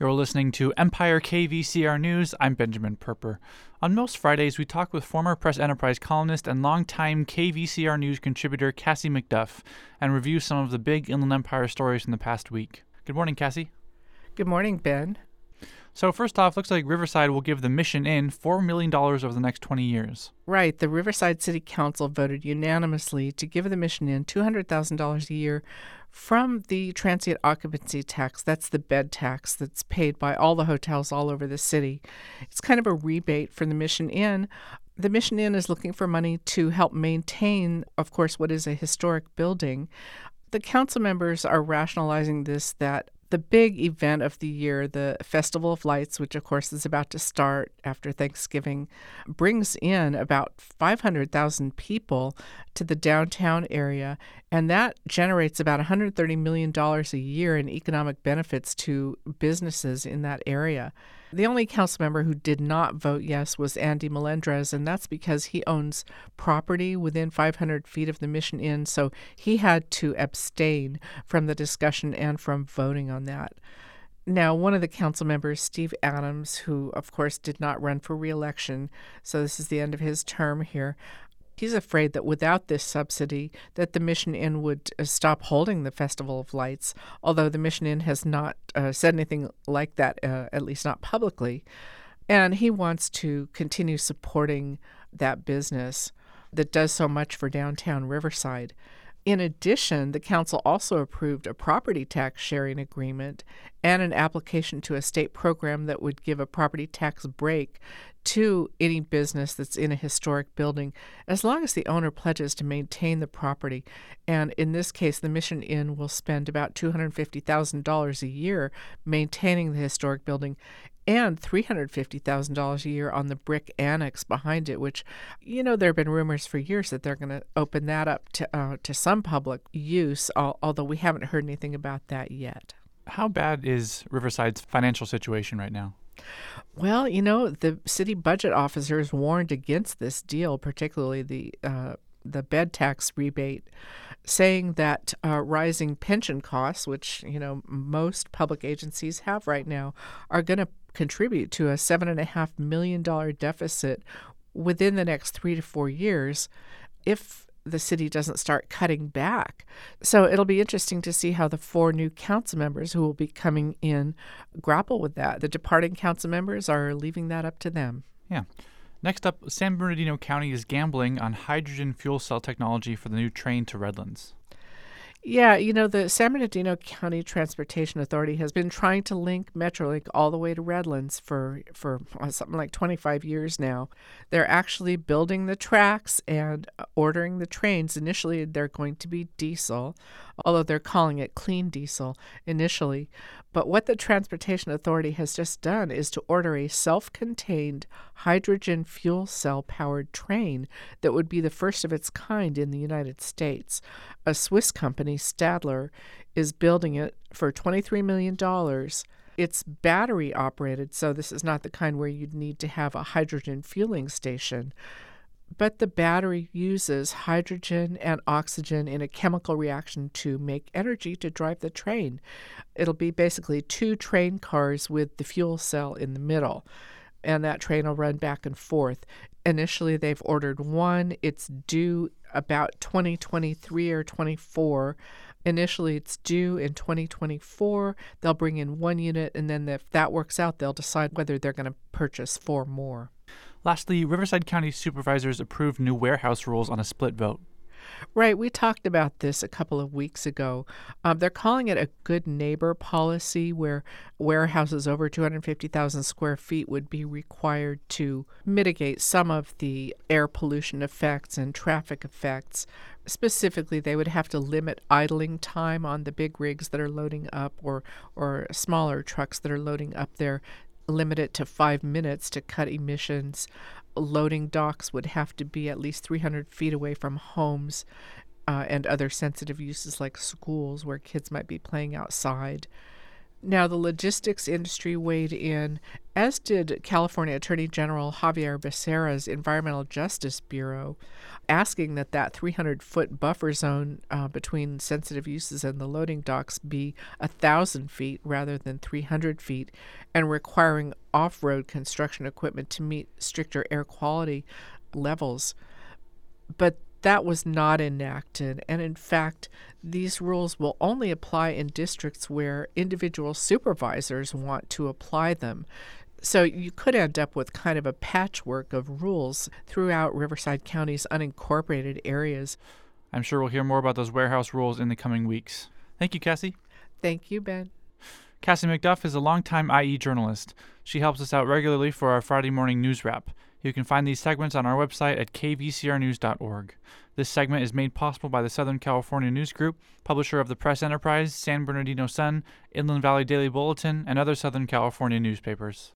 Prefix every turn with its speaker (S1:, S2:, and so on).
S1: You're listening to Empire KVCR News. I'm Benjamin Perper. On most Fridays, we talk with former Press Enterprise columnist and longtime KVCR News contributor Cassie McDuff and review some of the big Inland Empire stories from the past week. Good morning, Cassie.
S2: Good morning, Ben.
S1: So first off, looks like Riverside will give the Mission Inn $4 million over the next 20 years.
S2: Right. The Riverside City Council voted unanimously to give the Mission Inn $200,000 a year from the transient occupancy tax. That's the bed tax that's paid by all the hotels all over the city. It's kind of a rebate for the Mission Inn. The Mission Inn is looking for money to help maintain, of course, what is a historic building. The council members are rationalizing this, that the big event of the year, the Festival of Lights, which of course is about to start after Thanksgiving, brings in about 500,000 people to the downtown area, and that generates about $130 million a year in economic benefits to businesses in that area. The only council member who did not vote yes was Andy Melendrez, and that's because he owns property within 500 feet of the Mission Inn, so he had to abstain from the discussion and from voting on that. Now, one of the council members, Steve Adams, who of course did not run for re-election, so this is the end of his term here, he's afraid that without this subsidy, that the Mission Inn would stop holding the Festival of Lights, although the Mission Inn has not said anything like that, at least not publicly. And he wants to continue supporting that business that does so much for downtown Riverside. In addition, the council also approved a property tax sharing agreement and an application to a state program that would give a property tax break to any business that's in a historic building, as long as the owner pledges to maintain the property. And in this case, the Mission Inn will spend about $250,000 a year maintaining the historic building and $350,000 a year on the brick annex behind it, which, there have been rumors for years that they're going to open that up to some public use, although we haven't heard anything about that yet.
S1: How bad is Riverside's financial situation right now?
S2: Well, the city budget officers warned against this deal, particularly the bed tax rebate, saying that rising pension costs, which, most public agencies have right now, are going to contribute to a $7.5 million deficit within the next 3 to 4 years if the city doesn't start cutting back. So it'll be interesting to see how the 4 new council members who will be coming in grapple with that. The departing council members are leaving that up to them.
S1: Yeah. Next up, San Bernardino County is gambling on hydrogen fuel cell technology for the new train to Redlands.
S2: Yeah, the San Bernardino County Transportation Authority has been trying to link Metrolink all the way to Redlands for something like 25 years now. They're actually building the tracks and ordering the trains. Initially, they're going to be diesel, although they're calling it clean diesel initially. But what the Transportation Authority has just done is to order a self-contained hydrogen fuel cell-powered train that would be the first of its kind in the United States. A Swiss company, Stadler, is building it for $23 million. It's battery operated, so this is not the kind where you'd need to have a hydrogen fueling station. But the battery uses hydrogen and oxygen in a chemical reaction to make energy to drive the train. It'll be basically 2 train cars with the fuel cell in the middle, and that train will run back and forth. Initially, they've ordered 1. It's due about 2023 or 24. Initially, it's due in 2024. They'll bring in 1 unit, and then if that works out, they'll decide whether they're going to purchase 4 more.
S1: Lastly, Riverside County supervisors approved new warehouse rules on a split vote.
S2: Right. We talked about this a couple of weeks ago. They're calling it a good neighbor policy, where warehouses over 250,000 square feet would be required to mitigate some of the air pollution effects and traffic effects. Specifically, they would have to limit idling time on the big rigs that are loading up or smaller trucks that are loading up there. Limit it to 5 minutes to cut emissions. Loading docks would have to be at least 300 feet away from homes and other sensitive uses like schools where kids might be playing outside. Now, the logistics industry weighed in as did California Attorney General Javier Becerra's Environmental Justice Bureau, asking that 300-foot buffer zone between sensitive uses and the loading docks be 1,000 feet rather than 300 feet, and requiring off-road construction equipment to meet stricter air quality levels. But that was not enacted, and in fact, these rules will only apply in districts where individual supervisors want to apply them. So you could end up with kind of a patchwork of rules throughout Riverside County's unincorporated areas.
S1: I'm sure we'll hear more about those warehouse rules in the coming weeks. Thank you, Cassie.
S2: Thank you, Ben.
S1: Cassie McDuff is a longtime IE journalist. She helps us out regularly for our Friday morning news wrap. You can find these segments on our website at kvcrnews.org. This segment is made possible by the Southern California News Group, publisher of the Press Enterprise, San Bernardino Sun, Inland Valley Daily Bulletin, and other Southern California newspapers.